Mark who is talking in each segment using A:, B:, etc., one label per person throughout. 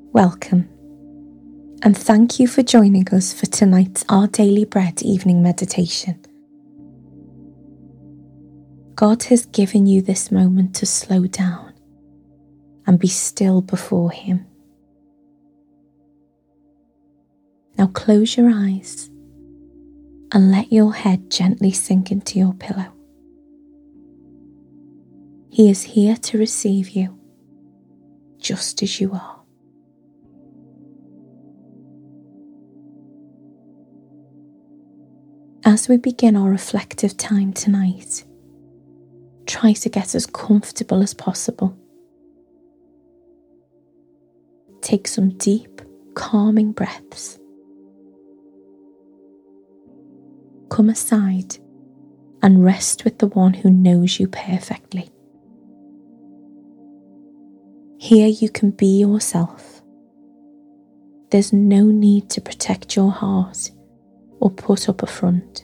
A: Welcome, and thank you for joining us for tonight's Our Daily Bread evening meditation. God has given you this moment to slow down and be still before Him. Now close your eyes and let your head gently sink into your pillow. He is here to receive you just as you are. As we begin our reflective time tonight, try to get as comfortable as possible. Take some deep, calming breaths. Come aside and rest with the one who knows you perfectly. Here you can be yourself. There's no need to protect your heart or put up a front.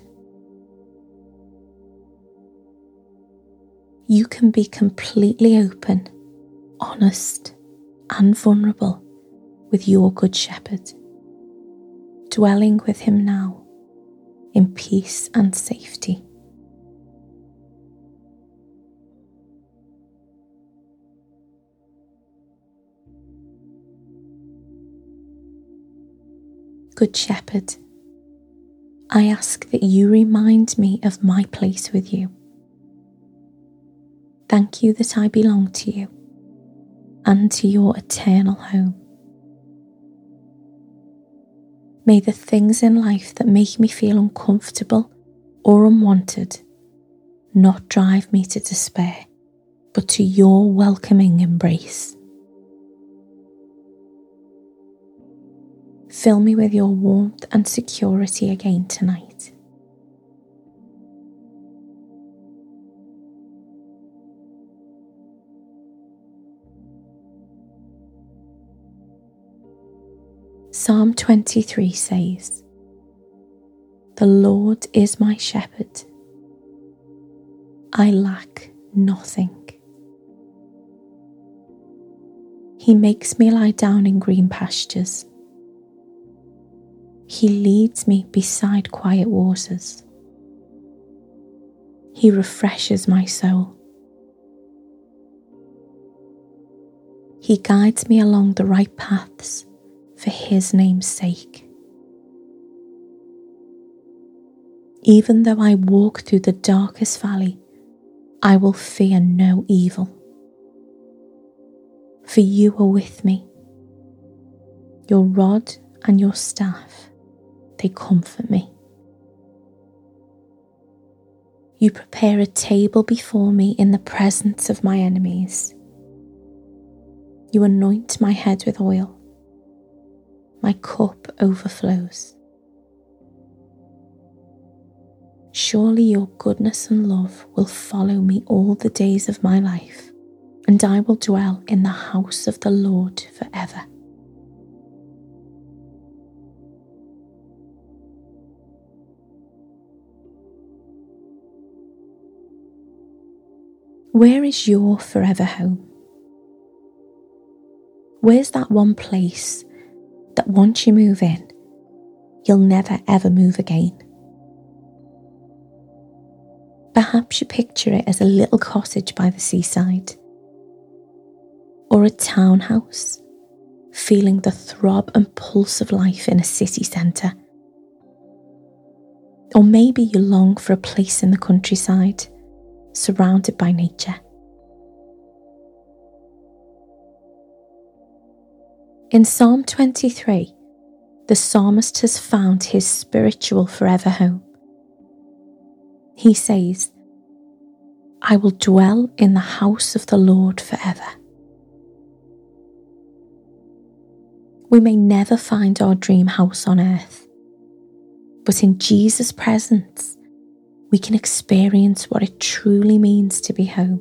A: You can be completely open, honest, and vulnerable with your Good Shepherd, dwelling with him now in peace and safety. Good Shepherd, I ask that you remind me of my place with you. Thank you that I belong to you and to your eternal home. May the things in life that make me feel uncomfortable or unwanted not drive me to despair, but to your welcoming embrace. Fill me with your warmth and security again tonight. Psalm 23 says, "The Lord is my shepherd. I lack nothing. He makes me lie down in green pastures. He leads me beside quiet waters. He refreshes my soul. He guides me along the right paths for his name's sake. Even though I walk through the darkest valley, I will fear no evil. For you are with me. Your rod and your staff, they comfort me. You prepare a table before me in the presence of my enemies. You anoint my head with oil. My cup overflows. Surely your goodness and love will follow me all the days of my life, and I will dwell in the house of the Lord forever." Where is your forever home? Where's that one place that once you move in, you'll never ever move again? Perhaps you picture it as a little cottage by the seaside, or a townhouse, feeling the throb and pulse of life in a city centre. Or maybe you long for a place in the countryside, surrounded by nature. In Psalm 23, the psalmist has found his spiritual forever home. He says, "I will dwell in the house of the Lord forever." We may never find our dream house on earth, but in Jesus' presence, we can experience what it truly means to be home.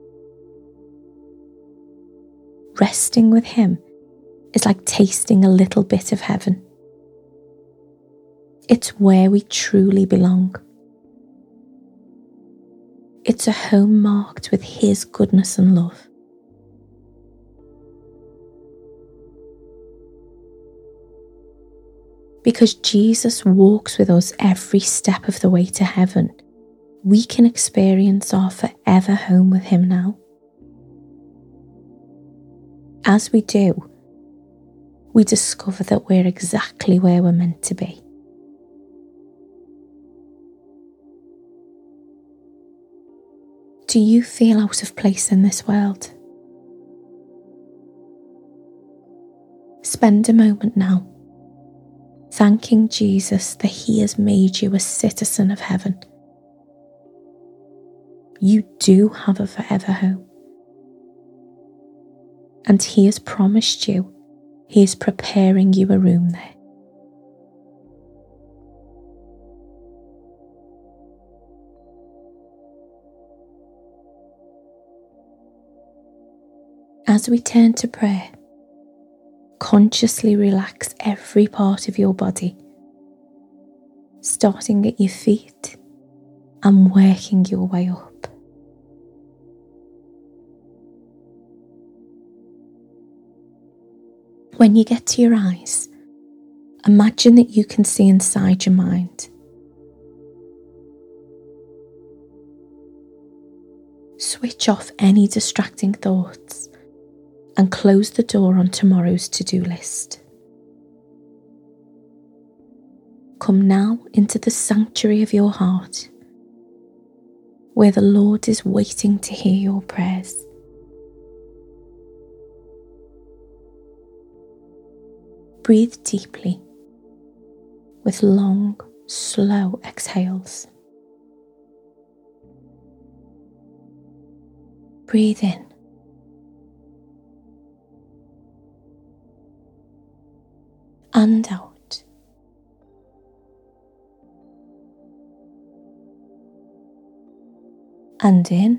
A: Resting with Him is like tasting a little bit of heaven. It's where we truly belong. It's a home marked with His goodness and love. Because Jesus walks with us every step of the way to heaven, we can experience our forever home with him now. As we do, we discover that we're exactly where we're meant to be. Do you feel out of place in this world? Spend a moment now thanking Jesus that he has made you a citizen of heaven. You do have a forever home. And he has promised you he is preparing you a room there. As we turn to prayer, consciously relax every part of your body, starting at your feet and working your way up. When you get to your eyes, imagine that you can see inside your mind. Switch off any distracting thoughts and close the door on tomorrow's to-do list. Come now into the sanctuary of your heart, where the Lord is waiting to hear your prayers. Breathe deeply with long, slow exhales. Breathe in. And out. And in.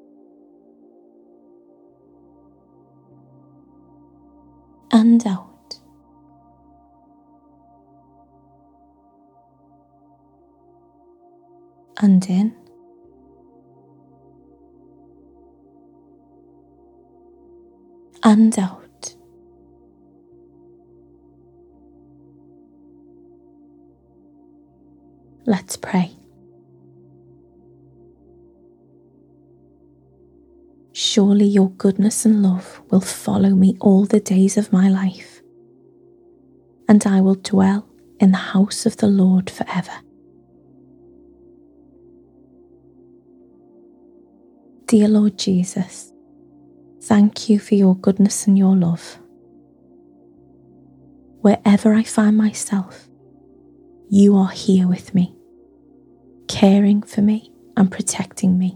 A: And out. And in. And out. Let's pray. Surely your goodness and love will follow me all the days of my life, and I will dwell in the house of the Lord forever. Dear Lord Jesus, thank you for your goodness and your love. Wherever I find myself, you are here with me, caring for me and protecting me.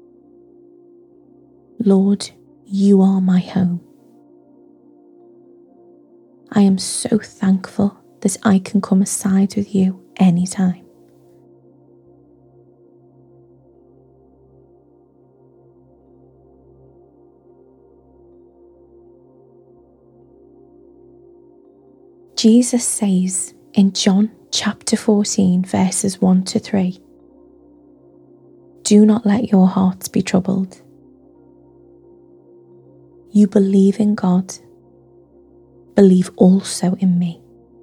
A: Lord, you are my home. I am so thankful that I can come aside with you anytime. Jesus says in John chapter 14 verses 1 to 3, "Do not let your hearts be troubled. You believe in God, believe also in me.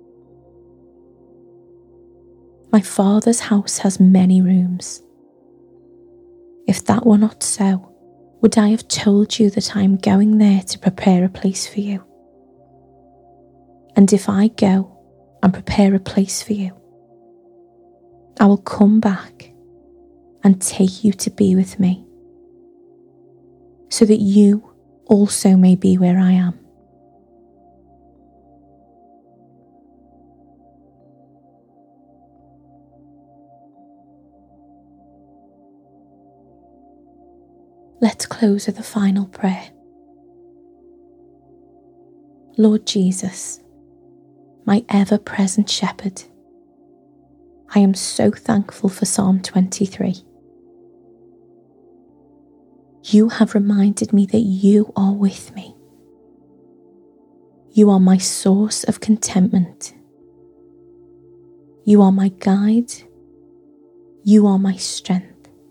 A: My Father's house has many rooms. If that were not so, would I have told you that I am going there to prepare a place for you? And if I go and prepare a place for you, I will come back and take you to be with me, so that you also may be where I am." Let's close with a final prayer. Lord Jesus, my ever-present shepherd, I am so thankful for Psalm 23. You have reminded me that you are with me. You are my source of contentment. You are my guide. You are my strength.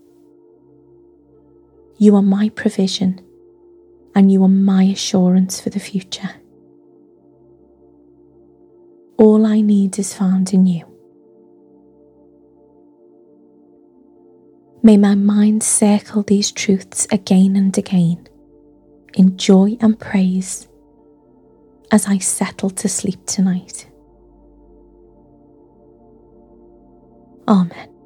A: You are my provision, and you are my assurance for the future. all I need is found in you. May my mind circle these truths again and again, in joy and praise, as I settle to sleep tonight. Amen.